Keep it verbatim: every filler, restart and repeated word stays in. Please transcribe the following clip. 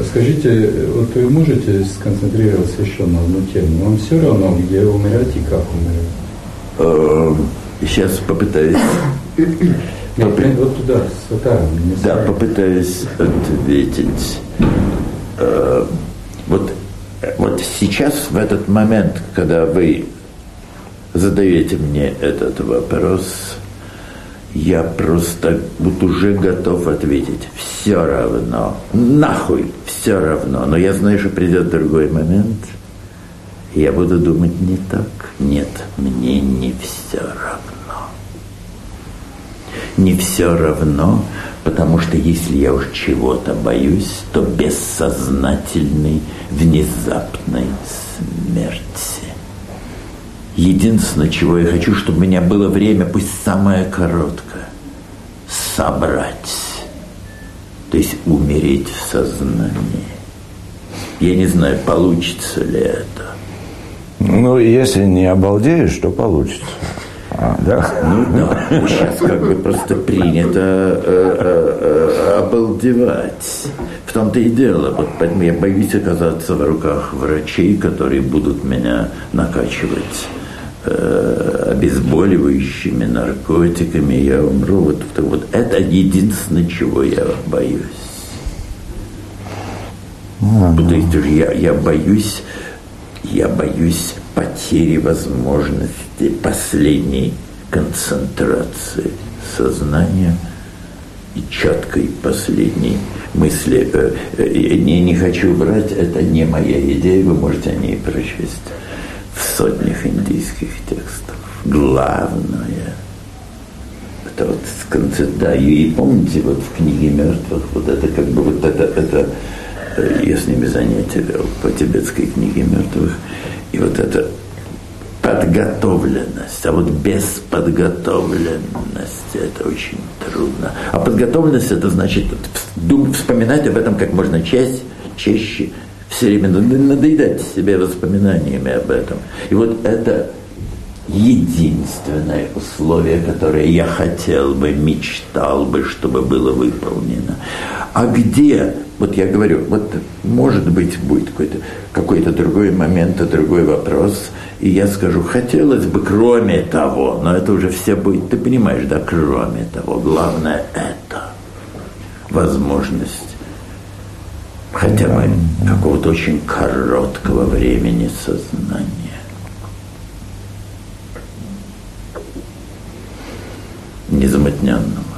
скажите, вот вы можете сконцентрироваться еще на одну тему? Вам все равно, где умирать и как умирать? Сейчас попытаюсь. Нет, Попы... вот туда, сюда. Да, попытаюсь ответить. Вот, вот сейчас, в этот момент, когда вы задаете мне этот вопрос, я просто вот уже готов ответить. Все равно. Нахуй все равно. Но я знаю, что придет другой момент, и я буду думать не так. Нет, мне не все равно. Не все равно, потому что если я уж чего-то боюсь, то бессознательной внезапной смерти. Единственное, чего я хочу, чтобы у меня было время, пусть самое короткое, собрать, то есть умереть в сознании. Я не знаю, получится ли это. Ну, если не обалдеешь, то получится. А, да? Ну да, сейчас как бы просто принято э, э, э, обалдевать. В том-то и дело. Вот поэтому я боюсь оказаться в руках врачей, которые будут меня накачивать э, обезболивающими, наркотиками, я умру. Вот, вот это единственное, чего я боюсь. Mm-hmm. То есть я, я боюсь, я боюсь потери возможности последней концентрации сознания и четкой последней мысли. Не, не хочу врать, это не моя идея, вы можете о ней прочесть в сотнях индийских текстов. Главное – это вот сконцентрация. И помните, вот в «Книге мертвых» вот это как бы вот это, это я с ними занятия вел по тибетской «Книге мертвых», и вот эта подготовленность, а вот без подготовленности это очень трудно. А подготовленность это значит вспоминать об этом как можно чаще, чаще, все время надоедать себе воспоминаниями об этом. И вот это единственное условие, которое я хотел бы, мечтал бы, чтобы было выполнено. А где, вот я говорю, вот может быть будет какой-то, какой-то другой момент, другой вопрос, и я скажу, хотелось бы, кроме того, но это уже все будет, ты понимаешь, да, кроме того, главное это возможность хотя бы какого-то очень короткого времени сознания. Незамутненного.